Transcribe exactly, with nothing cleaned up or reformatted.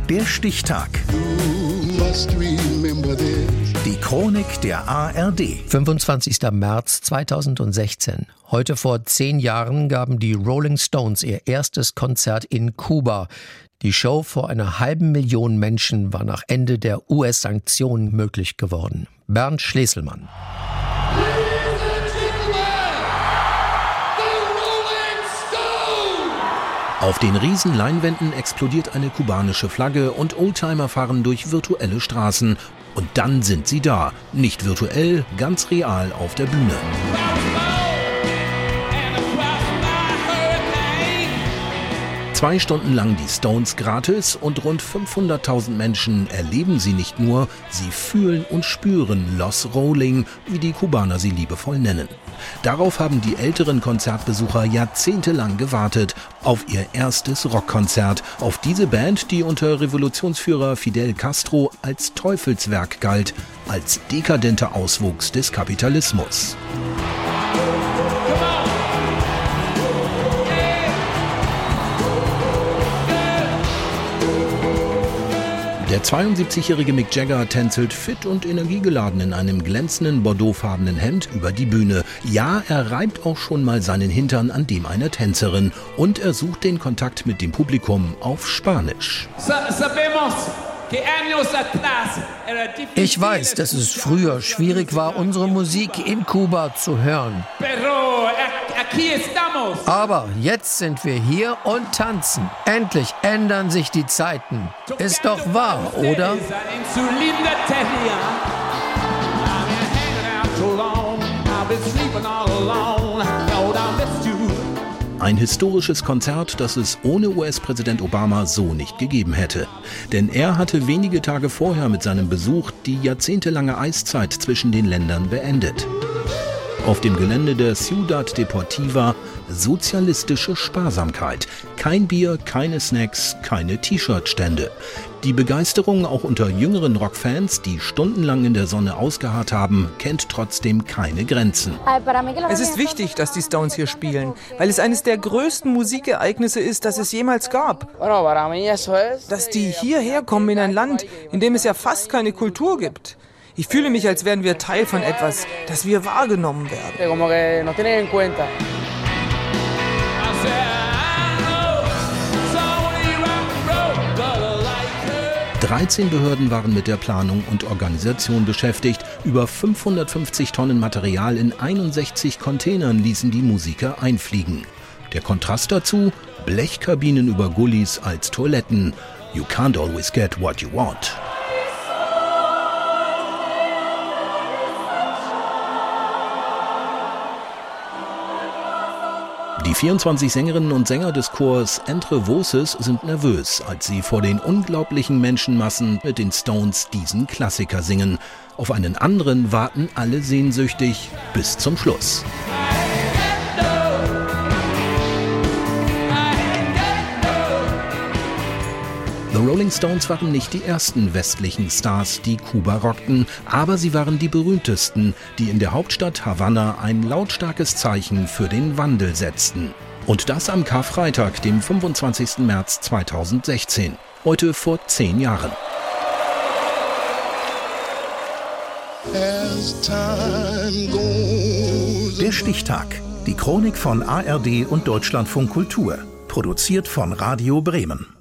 Der Stichtag. Die Chronik der A R D. fünfundzwanzigster März zweitausendsechzehn. Heute vor zehn Jahren gaben die Rolling Stones ihr erstes Konzert in Kuba. Die Show vor einer halben Million Menschen war nach Ende der U S-Sanktionen möglich geworden. Bernd Schleselmann. Auf den Riesenleinwänden explodiert eine kubanische Flagge und Oldtimer fahren durch virtuelle Straßen. Und dann sind sie da. Nicht virtuell, ganz real auf der Bühne. Zwei Stunden lang die Stones gratis und rund fünfhunderttausend Menschen erleben sie nicht nur, sie fühlen und spüren Los Rolling, wie die Kubaner sie liebevoll nennen. Darauf haben die älteren Konzertbesucher jahrzehntelang gewartet, auf ihr erstes Rockkonzert, auf diese Band, die unter Revolutionsführer Fidel Castro als Teufelswerk galt, als dekadenter Auswuchs des Kapitalismus. Der zweiundsiebzigjährige Mick Jagger tänzelt fit und energiegeladen in einem glänzenden bordeauxfarbenen Hemd über die Bühne. Ja, er reibt auch schon mal seinen Hintern an dem einer Tänzerin. Und er sucht den Kontakt mit dem Publikum auf Spanisch. Ich weiß, dass es früher schwierig war, unsere Musik in Kuba zu hören. Aber jetzt sind wir hier und tanzen. Endlich ändern sich die Zeiten. Ist doch wahr, oder? Ein historisches Konzert, das es ohne U S-Präsident Obama so nicht gegeben hätte. Denn er hatte wenige Tage vorher mit seinem Besuch die jahrzehntelange Eiszeit zwischen den Ländern beendet. Auf dem Gelände der Ciudad Deportiva sozialistische Sparsamkeit. Kein Bier, keine Snacks, keine T-Shirt-Stände. Die Begeisterung auch unter jüngeren Rockfans, die stundenlang in der Sonne ausgeharrt haben, kennt trotzdem keine Grenzen. Es ist wichtig, dass die Stones hier spielen, weil es eines der größten Musikereignisse ist, das es jemals gab. Dass die hierher kommen in ein Land, in dem es ja fast keine Kultur gibt. Ich fühle mich, als wären wir Teil von etwas, das wir wahrgenommen werden. dreizehn Behörden waren mit der Planung und Organisation beschäftigt. Über fünfhundertfünfzig Tonnen Material in einundsechzig Containern ließen die Musiker einfliegen. Der Kontrast dazu: Blechkabinen über Gullis als Toiletten. You can't always get what you want. Die vierundzwanzig Sängerinnen und Sänger des Chors Entre Voces sind nervös, als sie vor den unglaublichen Menschenmassen mit den Stones diesen Klassiker singen. Auf einen anderen warten alle sehnsüchtig bis zum Schluss. The Rolling Stones waren nicht die ersten westlichen Stars, die Kuba rockten, aber sie waren die berühmtesten, die in der Hauptstadt Havanna ein lautstarkes Zeichen für den Wandel setzten. Und das am Karfreitag, dem fünfundzwanzigsten März zweitausendsechzehn, heute vor zehn Jahren. Der Stichtag. Die Chronik von A R D und Deutschlandfunk Kultur. Produziert von Radio Bremen.